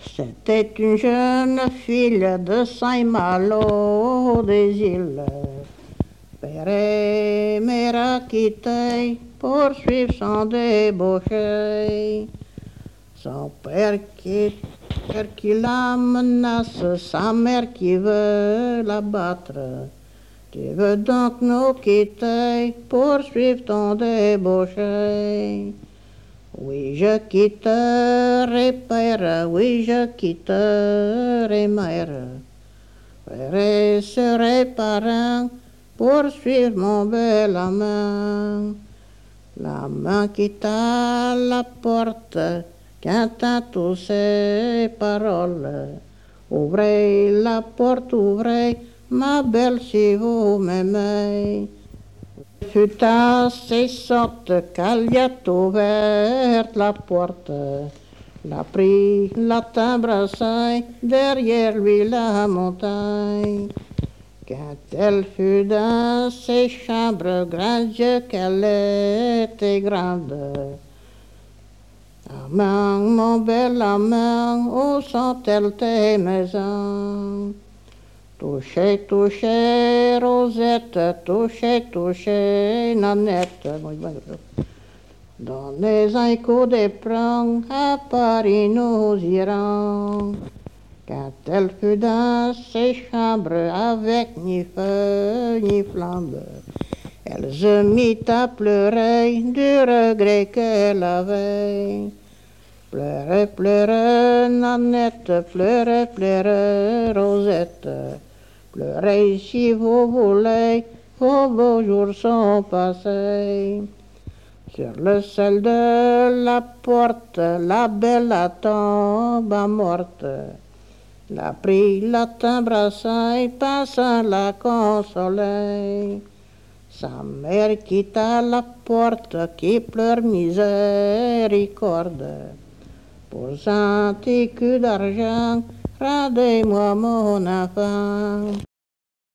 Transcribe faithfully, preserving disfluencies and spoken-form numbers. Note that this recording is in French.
C'était une jeune fille de Saint-Malo des îles. Père et mère a quitté pour suivre son débauché. Son père qui, père qui la menace, sa mère qui veut la battre. Tu veux donc nous quitter pour suivre ton débauché? Oui, je quitterai père, oui, je quitterai mère. Père et serai parent pour suivre mon bel amant. La main quitta la porte, quintant tous ces paroles. Ouvrez la porte, ouvrez, ma belle, si vous m'aimez. Fut assez sorte qu'elle y a ouvert la porte, l'a pris, la t'embrassait, derrière lui la montagne. Quand elle fut dans ses chambres, grand Dieu qu'elle était grande. Amant, mon bel amant, où sont-elles tes maisons? Touchez, touchez, Rosette, touchez, touchez, Nanette. Donnez un coup d'éperon, à Paris nous irons. Quand elle fut dans ses chambres, avec ni feu ni flambe, elle se mit à pleurer du regret qu'elle avait. Pleurez, pleurez, Nanette, pleurez, pleurez, Rosette. Pleurez si vous voulez, vos beaux jours sont passés. Sur le sel de la porte, la belle la tomba morte. La prit, la t'embrassa et passa la consoler. Sa mère quitta la porte qui pleure miséricorde. Pour cent écus d'argent, rendez-moi mon enfant.